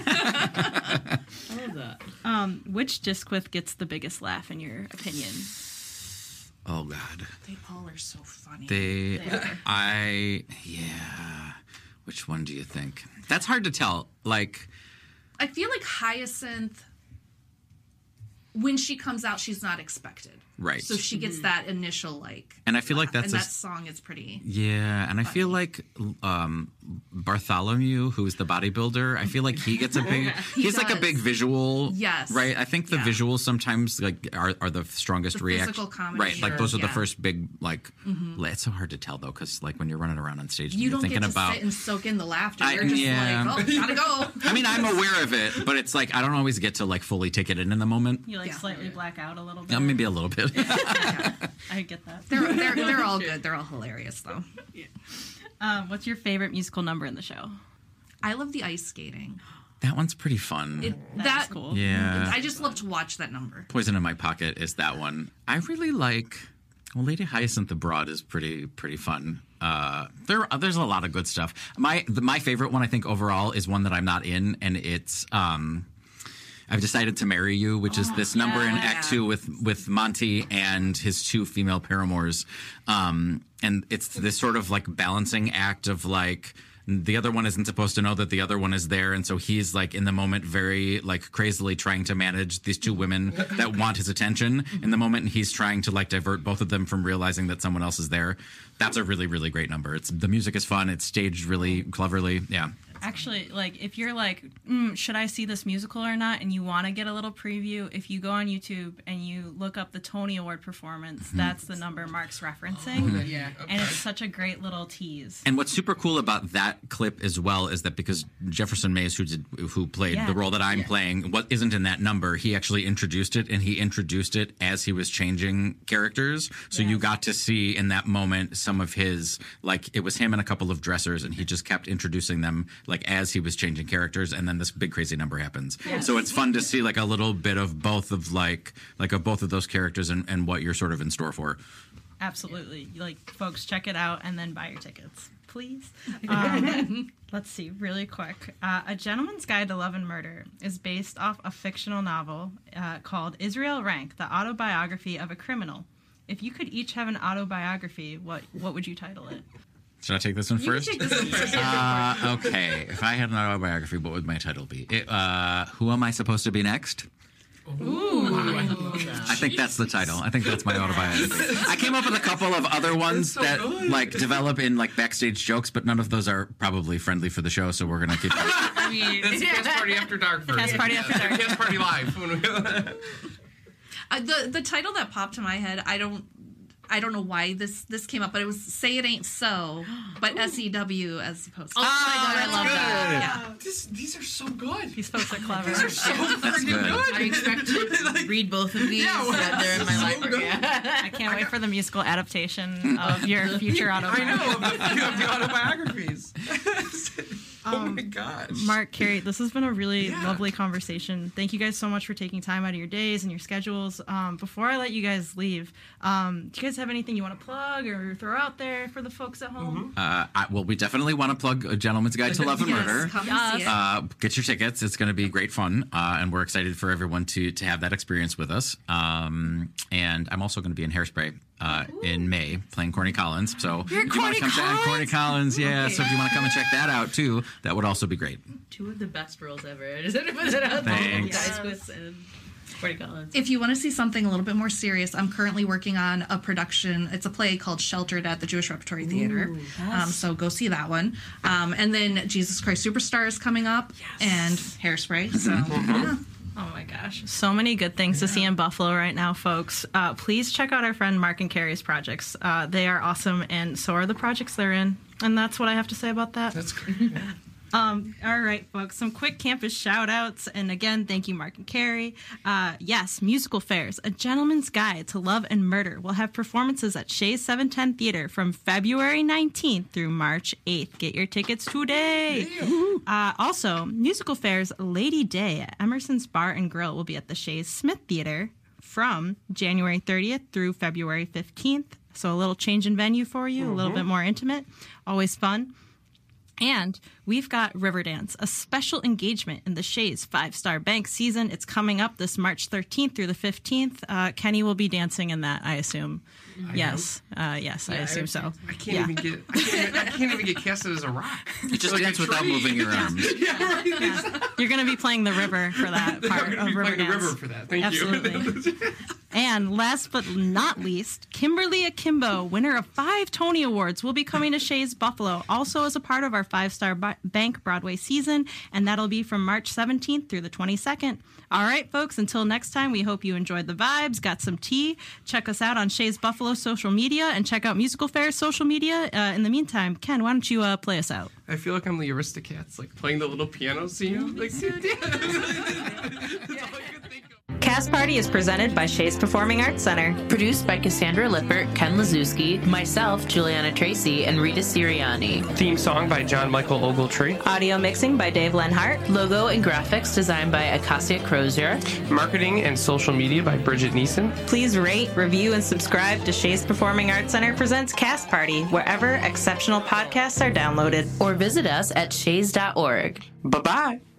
I love that. Um, which Discwith gets the biggest laugh in your opinion? Oh God. They all are so funny. They, They are. I, yeah. Which one do you think? That's hard to tell. Like, I feel like Hyacinth when she comes out, she's not expected. Right. So she gets that initial like. And I feel like laugh, that's and a- that song is pretty. Yeah, and I feel like um, Bartholomew, who's the bodybuilder, I feel like he gets a big. He he's like a does. big visual. Yes. Right. I think the Yeah. visuals sometimes like are, are the strongest The reaction. physical comedy, Right. Like sure. those are the Yeah. first big like. It's so hard to tell though, because like when you're running around on stage, and You you're don't thinking get to about. sit and soak in the laughter. I- You're just yeah. like, oh, gotta go. I mean, I'm aware of it, but it's like I don't always get to like fully take it in in the moment. You like Yeah. slightly black out a little bit. Uh, maybe a little bit. I get that. They're, they're, they're all good. They're all hilarious, though. Um, what's your favorite musical number in the show? I love the ice skating. That one's pretty fun. It, That that is cool. Yeah. I just love to watch that number. Poison in My Pocket is that one. I really like. Well, Lady Hyacinth Abroad is pretty pretty fun. Uh, there there's a lot of good stuff. My the, my favorite one I think overall is one that I'm not in, and it's um, I've Decided to Marry You, which is this number in Act Two with with Monty and his two female paramours, um, and it's this sort of like balancing act of like. The other one isn't supposed to know that the other one is there, and so he's like in the moment very like crazily trying to manage these two women that want his attention in the moment, and he's trying to like divert both of them from realizing that someone else is there. That's a really really great number. It's the music is fun. It's staged really cleverly. Yeah. Actually, like if you're like, mm, should I see this musical or not, and you want to get a little preview, if you go on YouTube and you look up the Tony Award performance, that's the number Mark's referencing, Yeah. and it's such a great little tease. And what's super cool about that clip as well is that because Jefferson Mays, who did, who played Yeah. the role that I'm playing, what isn't in that number, he actually introduced it, and he introduced it as he was changing characters. So you got to see in that moment some of his, like it was him and a couple of dressers, and he just kept introducing them like as he was changing characters, and then this big crazy number happens. So it's fun to see like a little bit of both of like like of both of those characters and, and what you're sort of in store for. Absolutely. Like, folks, check it out and then buy your tickets, please. Um, let's see, really quick. Uh, A Gentleman's Guide to Love and Murder is based off a fictional novel uh, called Israel Rank, the autobiography of a criminal. If you could each have an autobiography, what what would you title it? Should I take this one You can first? take this one first. Uh, okay. If I had an autobiography, what would my title be? It, uh, who am I supposed to be next? I think that's the title. I think that's my autobiography. I came up with a couple of other ones so that good. like develop in like backstage jokes, but none of those are probably friendly for the show, so we're gonna keep. I mean, That's Cast Party After Dark version. Cast Party After Dark. Cast Party Live. When we- Uh, the the title that popped to my head, I don't I don't know why this this came up, but it was "Say It Ain't So," but S E W as opposed to. oh my god, I that's love good. that. Yeah. This, these are so good. These folks are clever. These are so freaking good. good. I expect to read both of these. Yeah, well, that they're in my so library. good. Yeah. I can't wait for the musical adaptation of your future I autobiography. know. Of the, of the autobiographies. oh my gosh. Mark, Carrie, this has been a really Yeah. lovely conversation. Thank you guys so much for taking time out of your days and your schedules. Um, before I let you guys leave, um, do you guys have anything you want to plug or throw out there for the folks at home? Uh, I, well, we definitely want to plug A Gentleman's Guide to Love and Yes, Murder. come and see it. Uh, get your tickets. It's going to be great fun, uh, and we're excited for everyone to to have that experience with us. Um, and I'm also going to be in Hairspray uh, in May, playing Corny Collins. So You're if you wanna Corny come to- Collins? Corny Collins, yeah. So if you want to come and check that out too, that would also be great. Two of the best roles ever. Just to put it out there. Thanks. Dice Swiss and Corey Collins. If you want to see something a little bit more serious, I'm currently working on a production. It's a play called Sheltered at the Jewish Repertory Theater. Um, so go see that one. Um, and then Jesus Christ Superstar is coming up, and Hairspray. So yeah. Oh my gosh. So many good things to see in Buffalo right now, folks. Uh, please check out our friend Mark and Carrie's projects. Uh, they are awesome, and so are the projects they're in. And that's what I have to say about that. That's great. Um, all right, folks, some quick campus shout outs. And again, thank you, Mark and Carrie. Uh, yes, musical fairs, A Gentleman's Guide to Love and Murder will have performances at Shays seven ten Theater from February nineteenth through March eighth. Get your tickets today. Uh, also, musical fairs Lady Day at Emerson's Bar and Grill will be at the Shays Smith Theater from January thirtieth through February fifteenth. So a little change in venue for you, a little bit more intimate. Always fun. And we've got Riverdance, a special engagement in the Shays five-star bank season. It's coming up this March thirteenth through the fifteenth. Uh, Kenny will be dancing in that, I assume. Yes, uh, yes, I Yeah, assume so. I can't Yeah. even get. I can't even, I can't even get casted as a rock. You just Like a dance without tree. moving your arms. Yeah, right. You're going to be playing the river for that I'm part going to of be river playing the dance. river for that. Thank Absolutely. you. And last but not least, Kimberly Akimbo, winner of five Tony Awards, will be coming to Shays Buffalo, also as a part of our Five Star B- Bank Broadway season, and that'll be from March seventeenth through the twenty-second. All right, folks, until next time, we hope you enjoyed the vibes, got some tea. Check us out on Shays Buffalo social media, and check out Musical Fair's social media. Uh, in the meantime, Ken, why don't you uh, play us out? I feel like I'm the Aristocats, like playing the little piano scene. Like, That's all I could think of. Cast Party is presented by Shays Performing Arts Center. Produced by Cassandra Lippert, Ken Lazewski, myself, Juliana Tracy, and Rita Sirianni. Theme song by John Michael Ogletree. Audio mixing by Dave Lenhart. Logo and graphics designed by Acacia Crozier. Marketing and social media by Bridget Neeson. Please rate, review, and subscribe to Shays Performing Arts Center presents Cast Party, wherever exceptional podcasts are downloaded. Or visit us at shays dot org. Bye bye.